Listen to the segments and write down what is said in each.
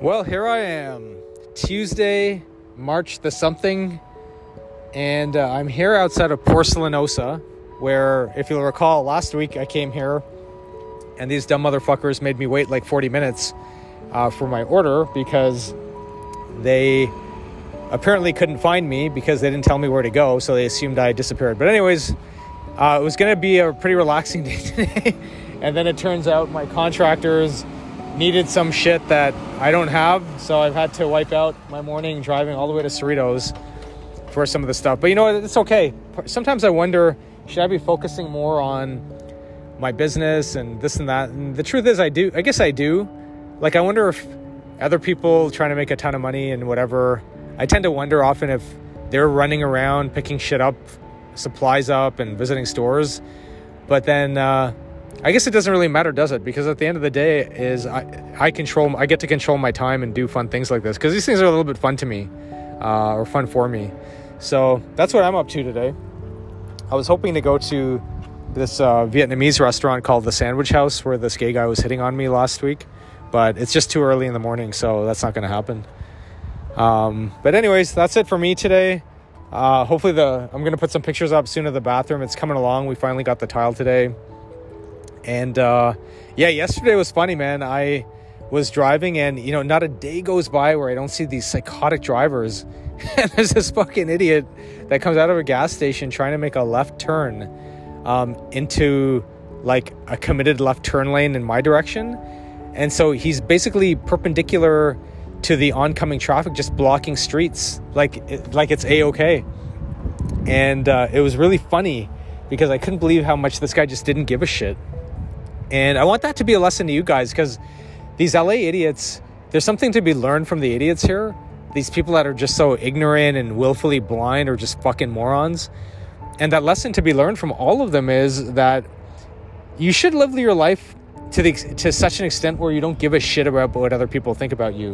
Well, here I am, Tuesday, March the something, and I'm here outside of Porcelanosa, where, if you'll recall, last week I came here, and these dumb motherfuckers made me wait like 40 minutes for my order because they apparently couldn't find me because they didn't tell me where to go, so they assumed I disappeared. But anyways, it was going to be a pretty relaxing day today, and then it turns out my contractors needed some shit that I don't have, so I've had to wipe out my morning driving all the way to Cerritos for some of the stuff. But you know what? It's okay. Sometimes I wonder, should I be focusing more on my business and this and that? And the truth is, I guess I do. Like, I wonder if other people trying to make a ton of money and whatever, I tend to wonder often if they're running around picking shit up, supplies up, and visiting stores. But then I guess it doesn't really matter, does it? Because at the end of the day, is I get to control my time and do fun things like this, because these things are a little bit fun to me, or fun for me. So that's what I'm up to today. I was hoping to go to this Vietnamese restaurant called The Sandwich House, where this gay guy was hitting on me last week, but it's just too early in the morning, so that's not going to happen. But anyways, that's it for me today. Hopefully I'm going to put some pictures up soon of the bathroom. It's coming along. We finally got the tile today. And yesterday was funny, man. I was driving and, not a day goes by where I don't see these psychotic drivers. And there's this fucking idiot that comes out of a gas station trying to make a left turn into like a committed left turn lane in my direction. And so he's basically perpendicular to the oncoming traffic, just blocking streets like it's A-okay. And it was really funny because I couldn't believe how much this guy just didn't give a shit. And I want that to be a lesson to you guys, because these LA idiots, there's something to be learned from the idiots here. These people that are just so ignorant and willfully blind or just fucking morons. And that lesson to be learned from all of them is that you should live your life to such an extent where you don't give a shit about what other people think about you.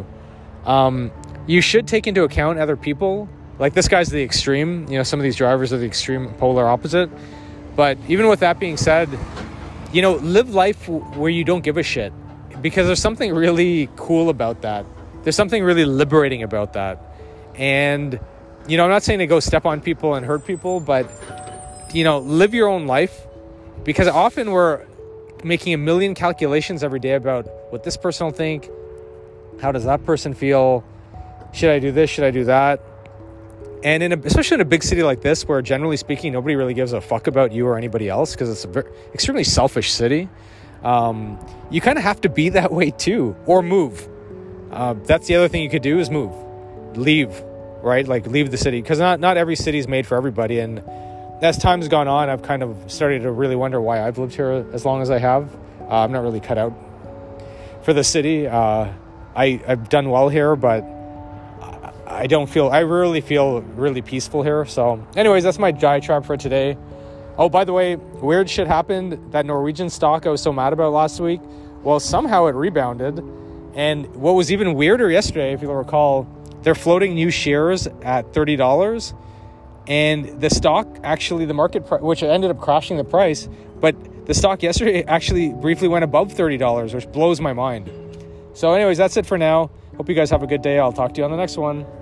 You should take into account other people. Like, this guy's the extreme. Some of these drivers are the extreme polar opposite. But even with that being said, live life where you don't give a shit, because there's something really cool about that. There's something really liberating about that. And, I'm not saying to go step on people and hurt people, but, live your own life, because often we're making a million calculations every day about what this person will think. How does that person feel? Should I do this? Should I do that? And especially in a big city like this, where generally speaking, nobody really gives a fuck about you or anybody else, because it's an extremely selfish city. You kind of have to be that way too, or move. That's the other thing you could do, is move. Leave, right? Like, leave the city, because not every city is made for everybody. And as time's gone on, I've kind of started to really wonder why I've lived here as long as I have. I'm not really cut out for the city. I've done well here, but I rarely feel really peaceful here. So anyways, that's my diatribe for today. Oh, by the way, weird shit happened. That Norwegian stock I was so mad about last week, well, somehow it rebounded. And what was even weirder yesterday, if you'll recall, they're floating new shares at $30. And the stock, actually, the market price, which ended up crashing the price, but the stock yesterday actually briefly went above $30, which blows my mind. So anyways, that's it for now. Hope you guys have a good day. I'll talk to you on the next one.